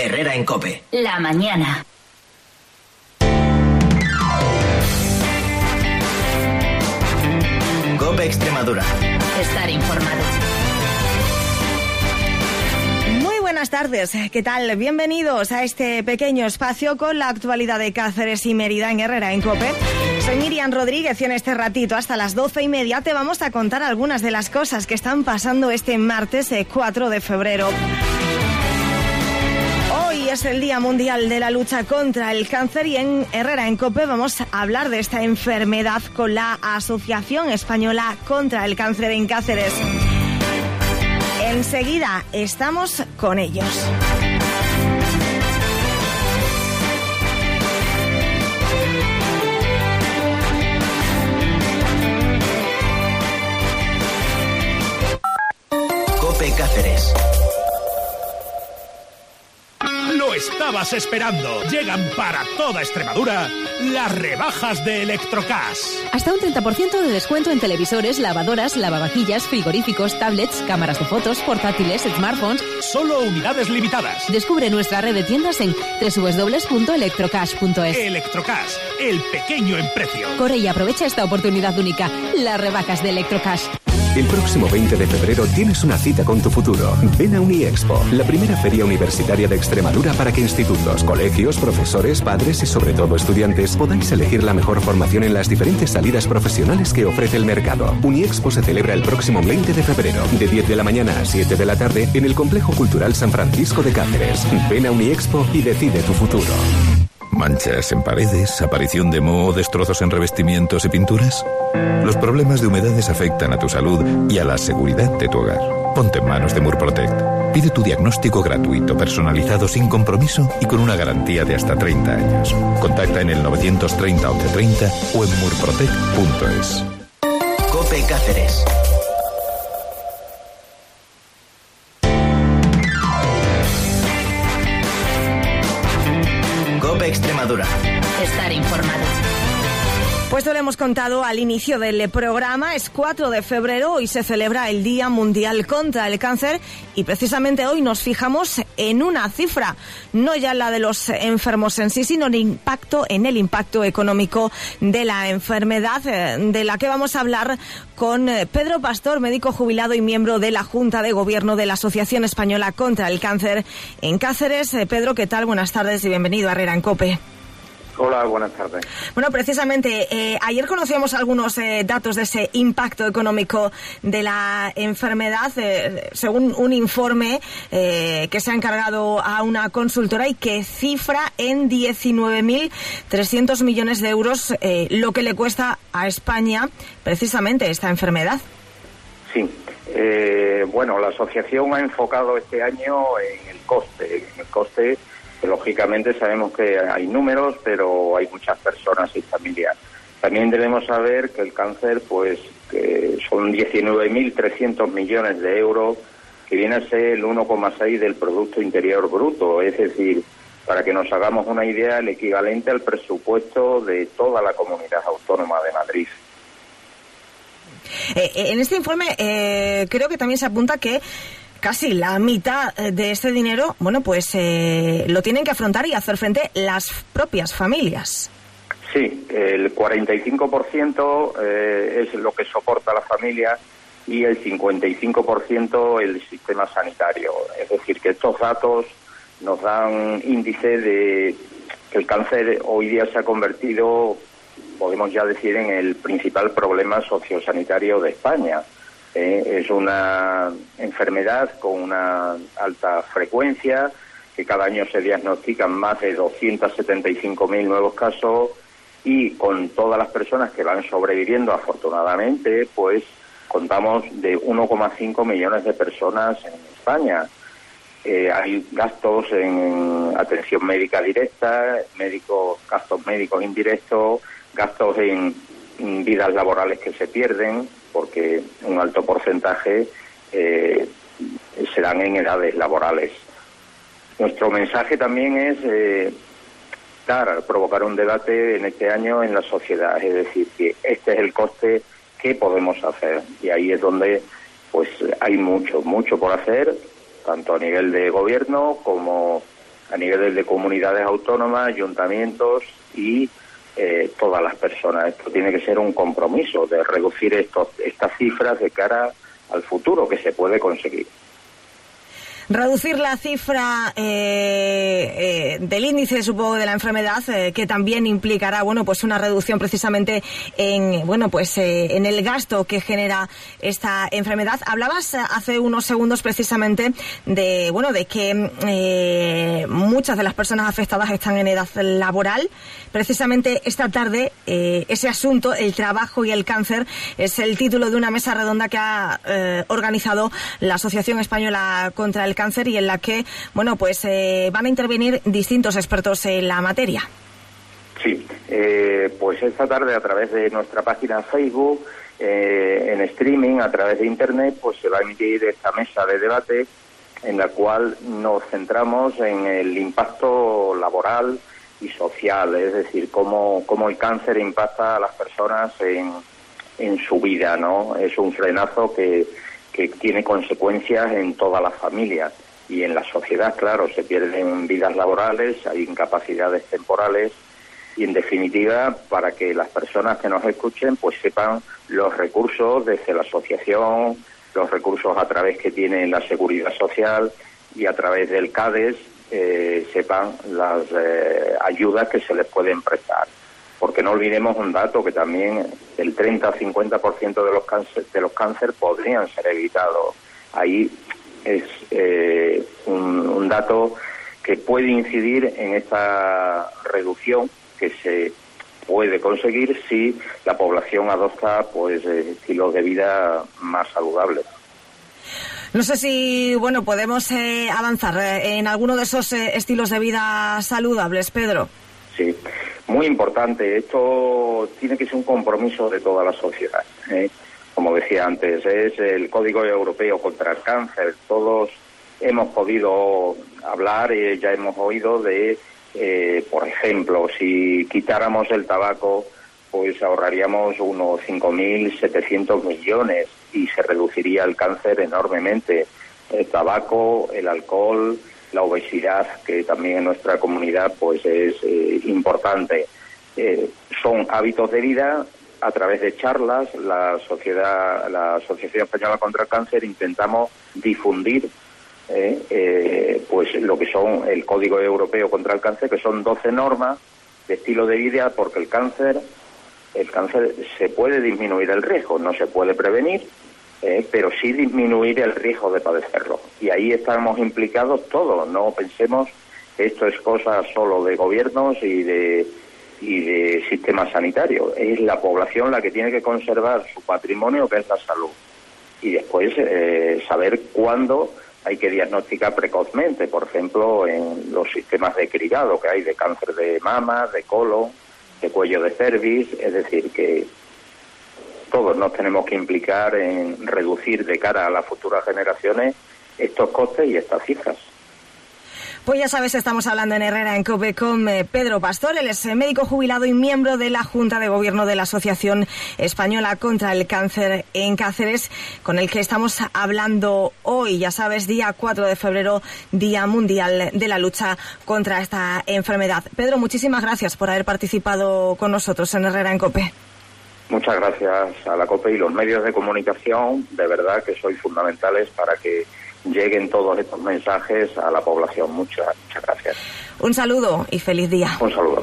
Herrera en COPE. La mañana. COPE Extremadura. Estar informado. Buenas tardes, ¿qué tal? Bienvenidos a este pequeño espacio con la actualidad de Cáceres y Mérida en Herrera en COPE. Soy Miriam Rodríguez y en este ratito hasta las 12:30 te vamos a contar algunas de las cosas que están pasando este martes 4 de febrero. Hoy es el Día Mundial de la Lucha contra el Cáncer y en Herrera en COPE vamos a hablar de esta enfermedad con la Asociación Española contra el Cáncer en Cáceres. Enseguida estamos con ellos. COPE Cáceres. Lo estabas esperando. Llegan para toda Extremadura las rebajas de Electrocash. Hasta un 30% de descuento en televisores, lavadoras, lavavajillas, frigoríficos, tablets, cámaras de fotos, portátiles, smartphones. Solo unidades limitadas. Descubre nuestra red de tiendas en www.electrocash.es. Electrocash, el pequeño en precio. Corre y aprovecha esta oportunidad única. Las rebajas de Electrocash. El próximo 20 de febrero tienes una cita con tu futuro. Ven a Uniexpo, la primera feria universitaria de Extremadura para que institutos, colegios, profesores, padres y sobre todo estudiantes podáis elegir la mejor formación en las diferentes salidas profesionales que ofrece el mercado. Uniexpo se celebra el próximo 20 de febrero, de 10 de la mañana a 7 de la tarde, en el Complejo Cultural San Francisco de Cáceres. Ven a Uniexpo y decide tu futuro. ¿Manchas en paredes, aparición de moho, destrozos en revestimientos y pinturas? Los problemas de humedades afectan a tu salud y a la seguridad de tu hogar. Ponte en manos de Murprotect. Pide tu diagnóstico gratuito, personalizado, sin compromiso y con una garantía de hasta 30 años. Contacta en el 930 1130 o en murprotect.es. COPE Cáceres. COPE Extremadura. Estar informado. Pues lo hemos contado al inicio del programa, es 4 de febrero, hoy se celebra el Día Mundial contra el Cáncer y precisamente hoy nos fijamos en una cifra, no ya la de los enfermos en sí, sino en el impacto económico de la enfermedad, de la que vamos a hablar con Pedro Pastor, médico jubilado y miembro de la Junta de Gobierno de la Asociación Española contra el Cáncer en Cáceres. Pedro, ¿qué tal? Buenas tardes y bienvenido a Herrera en COPE. Hola, buenas tardes. Bueno, precisamente, ayer conocíamos algunos datos de ese impacto económico de la enfermedad, según un informe que se ha encargado a una consultora y que cifra en 19.300 millones de euros lo que le cuesta a España precisamente esta enfermedad. Sí. Bueno, la asociación ha enfocado este año en el coste. Lógicamente sabemos que hay números, pero hay muchas personas y familias. También debemos saber que el cáncer, pues, que son 19.300 millones de euros, que viene a ser el 1,6 del Producto Interior Bruto. Es decir, para que nos hagamos una idea, el equivalente al presupuesto de toda la comunidad autónoma de Madrid. En este informe creo que también se apunta que casi la mitad de este dinero, bueno, pues lo tienen que afrontar y hacer frente las propias familias. Sí, el 45% es lo que soporta la familia y el 55% el sistema sanitario. Es decir, que estos datos nos dan índice de que el cáncer hoy día se ha convertido, podemos ya decir, en el principal problema sociosanitario de España. Es una enfermedad con una alta frecuencia, que cada año se diagnostican más de 275.000 nuevos casos y con todas las personas que van sobreviviendo, afortunadamente, pues contamos de 1,5 millones de personas en España. Hay gastos en atención médica directa, gastos médicos indirectos, gastos en vidas laborales que se pierden, porque un alto porcentaje se dan en edades laborales. Nuestro mensaje también es provocar un debate en este año en la sociedad, es decir, que este es el coste, ¿qué podemos hacer? Y ahí es donde pues hay mucho por hacer, tanto a nivel de gobierno como a nivel de comunidades autónomas, ayuntamientos y todas las personas. Esto tiene que ser un compromiso de reducir estas cifras de cara al futuro, que se puede conseguir. Reducir la cifra del índice, supongo, de la enfermedad, que también implicará, bueno, pues una reducción precisamente en, bueno, pues en el gasto que genera esta enfermedad. Hablabas hace unos segundos precisamente de, bueno, de que muchas de las personas afectadas están en edad laboral. Precisamente esta tarde, ese asunto, el trabajo y el cáncer, es el título de una mesa redonda que ha organizado la Asociación Española contra el Cáncer, y en la que, bueno, pues van a intervenir distintos expertos en la materia. Sí, pues esta tarde, a través de nuestra página Facebook, en streaming, a través de Internet, pues se va a emitir esta mesa de debate en la cual nos centramos en el impacto laboral y social, es decir, cómo el cáncer impacta a las personas en su vida, ¿no? Es un frenazo que tiene consecuencias en todas las familias y en la sociedad. Claro, se pierden vidas laborales, hay incapacidades temporales y, en definitiva, para que las personas que nos escuchen pues sepan los recursos desde la asociación, los recursos a través que tiene la Seguridad Social y a través del CADES, sepan las ayudas que se les pueden prestar. Porque no olvidemos un dato, que también el 30-50% de los cánceres podrían ser evitados. Ahí es un dato que puede incidir en esta reducción que se puede conseguir si la población adopta pues estilos de vida más saludables. No sé si, bueno, podemos avanzar en alguno de esos estilos de vida saludables, Pedro. Sí, muy importante. Esto tiene que ser un compromiso de toda la sociedad. Como decía antes, es el Código Europeo contra el Cáncer. Todos hemos podido hablar, ya hemos oído de, por ejemplo, si quitáramos el tabaco, pues ahorraríamos unos 5.700 millones y se reduciría el cáncer enormemente. El tabaco, el alcohol, la obesidad, que también en nuestra comunidad pues es importante. Son hábitos de vida. A través de charlas, la Asociación Española contra el Cáncer intentamos difundir pues lo que son el Código Europeo contra el Cáncer, que son 12 normas de estilo de vida, porque el cáncer se puede disminuir el riesgo, no se puede prevenir, pero sí disminuir el riesgo de padecerlo. Y ahí estamos implicados todos. No pensemos que esto es cosa solo de gobiernos y de sistema sanitario. Es la población la que tiene que conservar su patrimonio, que es la salud. Y después saber cuándo hay que diagnosticar precozmente, por ejemplo, en los sistemas de cribado que hay de cáncer de mama, de colon, de cuello de cervix. Es decir, que todos nos tenemos que implicar en reducir de cara a las futuras generaciones estos costes y estas cifras. Pues ya sabes, estamos hablando en Herrera en COPE con Pedro Pastor. Él es médico jubilado y miembro de la Junta de Gobierno de la Asociación Española contra el Cáncer en Cáceres, con el que estamos hablando hoy. Ya sabes, día 4 de febrero, Día Mundial de la Lucha contra esta enfermedad. Pedro, muchísimas gracias por haber participado con nosotros en Herrera en COPE. Muchas gracias a la COPE y los medios de comunicación. De verdad que sois fundamentales para que lleguen todos estos mensajes a la población. Muchas gracias. Un saludo y feliz día. Un saludo.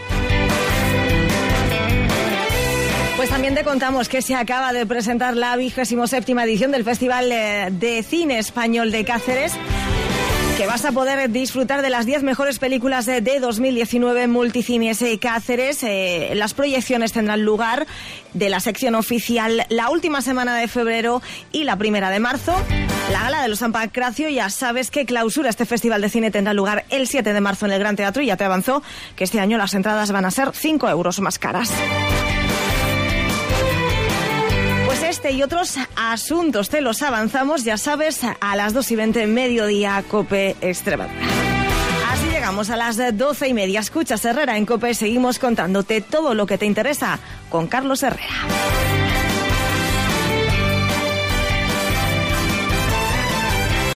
Pues también te contamos que se acaba de presentar la 27ª edición del Festival de Cine Español de Cáceres, que vas a poder disfrutar de las 10 mejores películas de 2019 en Multicines Cáceres. Las proyecciones tendrán lugar de la sección oficial la última semana de febrero y la primera de marzo. La gala de los San Pancracio, ya sabes que clausura este festival de cine, tendrá lugar el 7 de marzo en el Gran Teatro, y ya te avanzó que este año las entradas van a ser 5 euros más caras. Pues este y otros asuntos te los avanzamos, ya sabes, a las 2:20, mediodía, COPE Extremadura. Así llegamos a las 12:30. Escuchas Herrera en COPE, seguimos contándote todo lo que te interesa con Carlos Herrera.